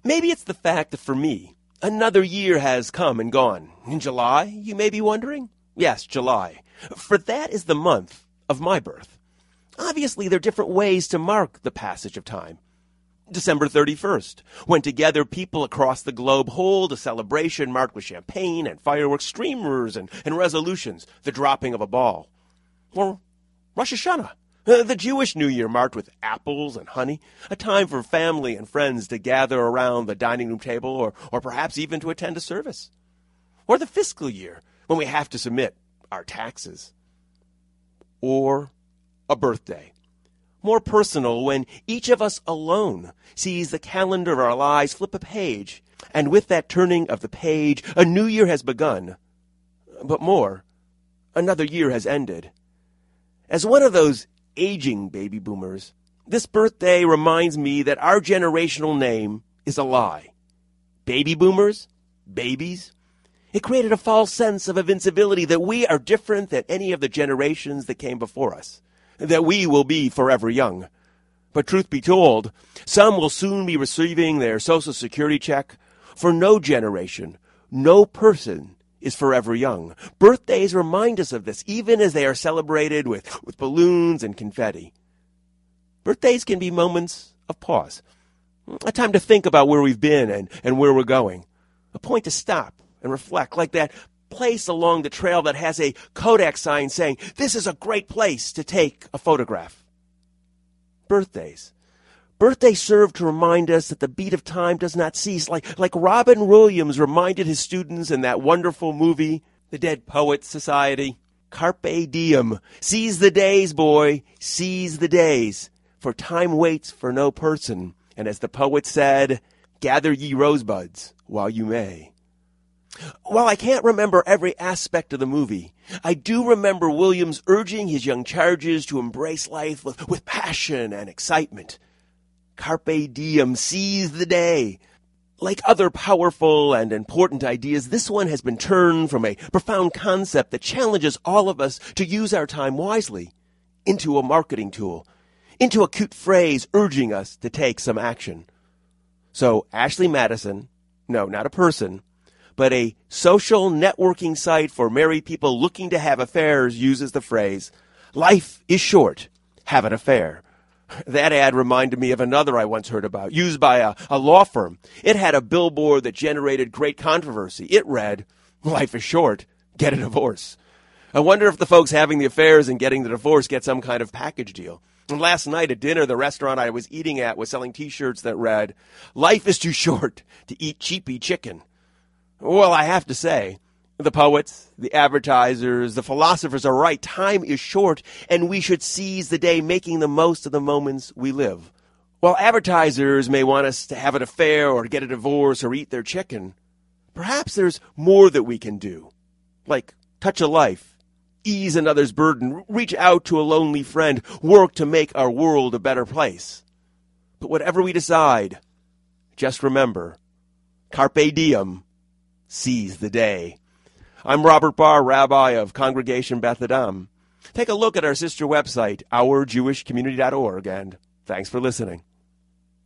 Maybe it's the fact that for me, another year has come and gone. In July, you may be wondering? Yes, July. For that is the month of my birth. Obviously, there are different ways to mark the passage of time. December 31st, when together people across the globe hold a celebration marked with champagne and fireworks, streamers and resolutions, the dropping of a ball. Or Rosh Hashanah, the Jewish New Year marked with apples and honey, a time for family and friends to gather around the dining room table or perhaps even to attend a service. Or the fiscal year, when we have to submit our taxes. Or a birthday. More personal when each of us alone sees the calendar of our lives flip a page, and with that turning of the page, a new year has begun. But more, another year has ended. As one of those aging baby boomers, this birthday reminds me that our generational name is a lie. Baby boomers? Babies? It created a false sense of invincibility that we are different than any of the generations that came before us, that we will be forever young. But truth be told, some will soon be receiving their Social Security check. For no generation, no person is forever young. Birthdays remind us of this, even as they are celebrated with balloons and confetti. Birthdays can be moments of pause, a time to think about where we've been and where we're going, a point to stop and reflect, like that place along the trail that has a Kodak sign saying, "This is a great place to take a photograph." Birthdays. Birthdays serve to remind us that the beat of time does not cease, like Robin Williams reminded his students in that wonderful movie, The Dead Poets Society. Carpe diem. Seize the days, boy. Seize the days. For time waits for no person. And as the poet said, gather ye rosebuds while you may. While I can't remember every aspect of the movie, I do remember Williams urging his young charges to embrace life with passion and excitement. Carpe diem, seize the day. Like other powerful and important ideas, this one has been turned from a profound concept that challenges all of us to use our time wisely into a marketing tool, into a cute phrase urging us to take some action. So Ashley Madison, no, not a person, but a social networking site for married people looking to have affairs, uses the phrase, "Life is short, have an affair." That ad reminded me of another I once heard about, used by a law firm. It had a billboard that generated great controversy. It read, "Life is short, get a divorce." I wonder if the folks having the affairs and getting the divorce get some kind of package deal. And last night at dinner, the restaurant I was eating at was selling T-shirts that read, "Life is too short to eat cheapy chicken." Well, I have to say, the poets, the advertisers, the philosophers are right. Time is short, and we should seize the day, making the most of the moments we live. While advertisers may want us to have an affair or get a divorce or eat their chicken, perhaps there's more that we can do, like touch a life, ease another's burden, reach out to a lonely friend, work to make our world a better place. But whatever we decide, just remember, carpe diem, seize the day. I'm Robert Barr, Rabbi of Congregation Beth Adam. Take a look at our sister website, ourjewishcommunity.org, and thanks for listening.